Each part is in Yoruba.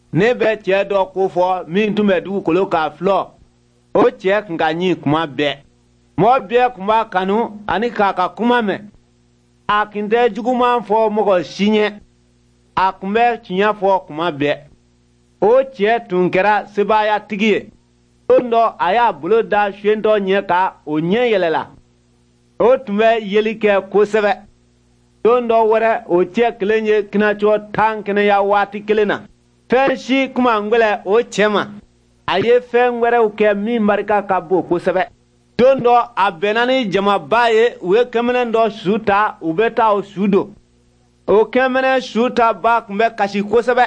ne bɛ cɛ dɔ ko fɔ min tun bɛ dugukolo k'a filɔ o cɛ kun ka ɲi kuma bɛɛ mɔgɔ bɛɛ kun b'a kanu ani k'a ka kuma mɛn a kun tɛ juguman fɔ mɔgɔ si ɲɛ a kun bɛ tiɲɛ fɔ kuma bɛɛ o cɛ tun kɛra sebaayatigi ye don dɔ a y'a bolo da suentɔ ɲɛ kan o ɲɛ yɛlɛla o tun bɛ yeli kɛ kosɛbɛ don dɔ wɛrɛ o cɛ kelen ye kinacɔ 10 kɛnɛya waati kelen na fɛn si kuma ngwɛlɛ o cɛ ma a ye fɛn wɛrɛw kɛ min barika ka bon kosɛbɛ don dɔ a bɛnna ni jamaba ye u ye kɛmɛnɛ dɔ su ta u bɛ taa o su don o kɛmɛnɛ su ta ba tun bɛ kasi kosɛbɛ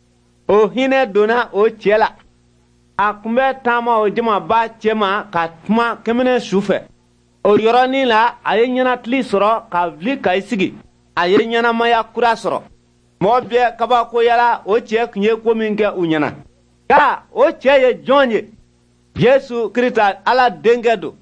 o hinɛ donna o cɛ la a tun bɛ taama o jamaba cɛ ma ka kuma kɛmɛnɛ su fɛ o yɔrɔnin la a ye ɲɛnatili sɔrɔ ka wuli ka i sigi a ye ɲɛnamaya kura sɔrɔ mɔgɔ bɛɛ kabakoyala o cɛ tun ye ko min kɛ u ɲɛna nka o cɛ ye jɔn ye yesu kirista ala denkɛ don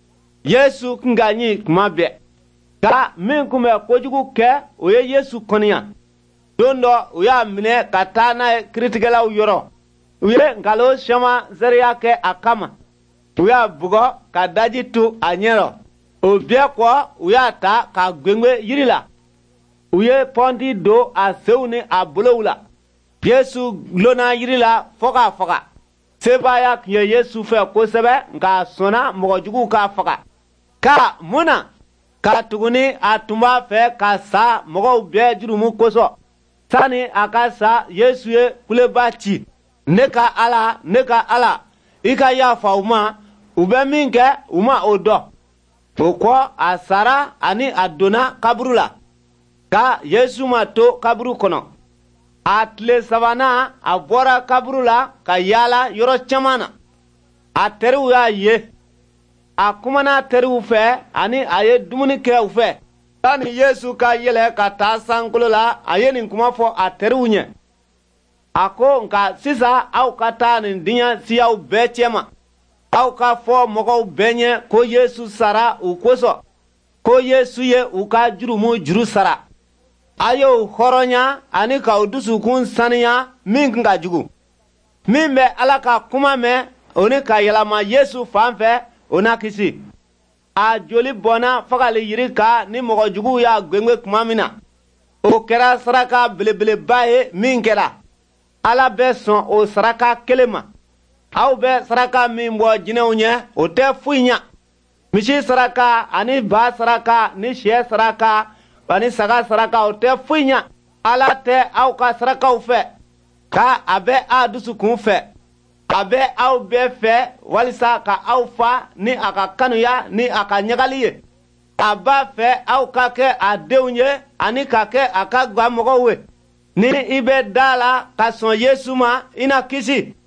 yesu kun ka ɲi kuma bɛɛ nka min kun bɛ kojugu kɛ o ye yesu kɔniya don dɔ u y'a minɛ ka taa n'a ye kiritigɛlaw yɔrɔ u ye nkalon caman seereya kɛ a kama u y'a bugɔ ka daji tu a ɲɛ rɔ o bɛɛ kɔ u y'a ta ka gwengwe yiri la u ye pɔnti don a senw ni a bolow la yesu gulonna yiri la fɔ k'a faga sebaaya tun ye yesu fɛ kosɛbɛ nka a sɔnna mɔgɔjuguw k'a faga ka mun na ka tuguni a tun b'a fɛ ka sa mɔgɔw bɛɛ jurumu kosɔn sanni a ka sa yesu ye kuleba ci ne ka ala i ka yafa u ma u bɛ min kɛ u ma o dɔn o kɔ a sara ani a donna kaburu la ka yesu ma to kaburu kɔnɔ a tile sabanan a bɔra kaburu la ka yaala yɔrɔ caman na a teriw y'a ye a kumana teriw fɛ ani a ye dumuni kɛ u fɛ sanni yesu ka yɛlɛ ka taa sankolo la a ye nin kuma fɔ a teriw ɲɛ a ko nka sisan aw ka taa nin diɲɛ siyaw bɛɛ cɛma aw ka fɔ mɔgɔw bɛɛ ɲɛ ko yesu sara u kosɔn ko yesu ye u ka jurumu juru sara a y'o hɔrɔnya ani k'aw dusukun saniya min kun ka jugu min bɛ ala ka kuma mɛn o ni ka yɛlɛma yesu fan fɛ o na kisi a joli bɔnna fagali yiri kan ni mɔgɔjuguw y'a gwengwe tuma min na o kɛra saraka belebeleba ye min kɛra ala bɛ sɔn o saraka kelen ma aw bɛ saraka min bɔ jinɛw ɲɛ o tɛ foyi ɲɛ misi saraka ani ba saraka ni sɛ saraka ani saga saraka o tɛ foyi ɲɛ ala tɛ aw ka sarakaw fɛ ka a bɛ a dusukun fɛ a bɛ aw bɛɛ fɛ walisa ka aw fa ni a ka kanuya ni a ka ɲagali ye a b'a fɛ aw ka kɛ a denw ye ani ka kɛ a ka gwamɔgɔw ye ni i bɛ da la ka sɔn yesu ma i na kisi